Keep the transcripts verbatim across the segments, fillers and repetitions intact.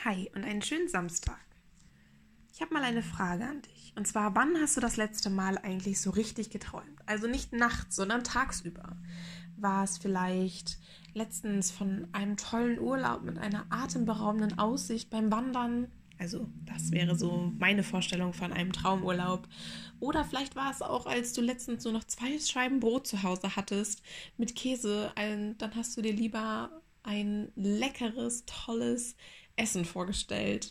Hi und einen schönen Samstag. Ich habe mal eine Frage an dich. Und zwar, wann hast du das letzte Mal eigentlich so richtig geträumt? Also nicht nachts, sondern tagsüber. War es vielleicht letztens von einem tollen Urlaub mit einer atemberaubenden Aussicht beim Wandern? Also das wäre so meine Vorstellung von einem Traumurlaub. Oder vielleicht war es auch, als du letztens nur noch zwei Scheiben Brot zu Hause hattest mit Käse. Ein, dann hast du dir lieber ein leckeres, tolles Essen vorgestellt.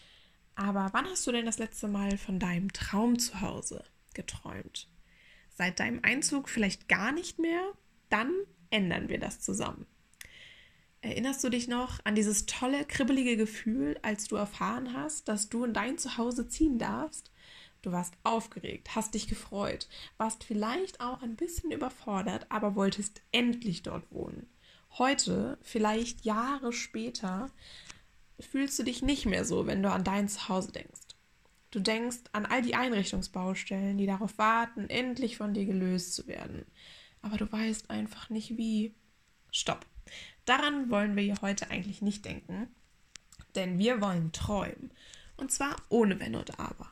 Aber wann hast du denn das letzte Mal von deinem Traum zu Hause geträumt? Seit deinem Einzug vielleicht gar nicht mehr? Dann ändern wir das zusammen. Erinnerst du dich noch an dieses tolle, kribbelige Gefühl, als du erfahren hast, dass du in dein Zuhause ziehen darfst? Du warst aufgeregt, hast dich gefreut, warst vielleicht auch ein bisschen überfordert, aber wolltest endlich dort wohnen. Heute, vielleicht Jahre später, fühlst du dich nicht mehr so, wenn du an dein Zuhause denkst. Du denkst an all die Einrichtungsbaustellen, die darauf warten, endlich von dir gelöst zu werden. Aber du weißt einfach nicht wie. Stopp. Daran wollen wir hier heute eigentlich nicht denken, denn wir wollen träumen. Und zwar ohne Wenn und Aber.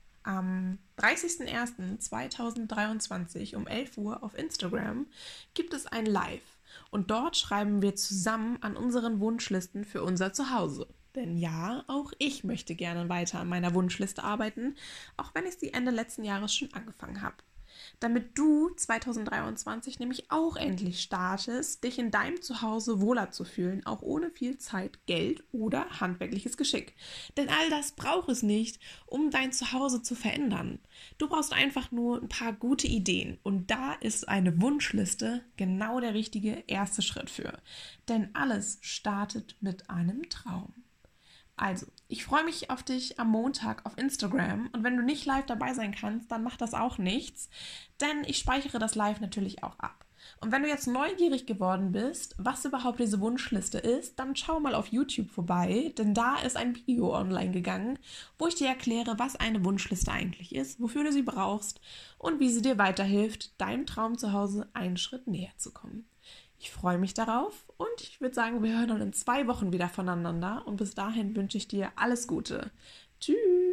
Am dreißigsten ersten zweitausenddreiundzwanzig um elf Uhr auf Instagram gibt es ein Live. Und dort schreiben wir zusammen an unseren Wunschlisten für unser Zuhause. Denn ja, auch ich möchte gerne weiter an meiner Wunschliste arbeiten, auch wenn ich sie Ende letzten Jahres schon angefangen habe. Damit du zweitausenddreiundzwanzig nämlich auch endlich startest, dich in deinem Zuhause wohler zu fühlen, auch ohne viel Zeit, Geld oder handwerkliches Geschick. Denn all das braucht es nicht, um dein Zuhause zu verändern. Du brauchst einfach nur ein paar gute Ideen und da ist eine Wunschliste genau der richtige erste Schritt für. Denn alles startet mit einem Traum. Also, ich freue mich auf dich am Montag auf Instagram und wenn du nicht live dabei sein kannst, dann macht das auch nichts, denn ich speichere das Live natürlich auch ab. Und wenn du jetzt neugierig geworden bist, was überhaupt diese Wunschliste ist, dann schau mal auf YouTube vorbei, denn da ist ein Video online gegangen, wo ich dir erkläre, was eine Wunschliste eigentlich ist, wofür du sie brauchst und wie sie dir weiterhilft, deinem Traum zu Hause einen Schritt näher zu kommen. Ich freue mich darauf und ich würde sagen, wir hören dann in zwei Wochen wieder voneinander und bis dahin wünsche ich dir alles Gute. Tschüss!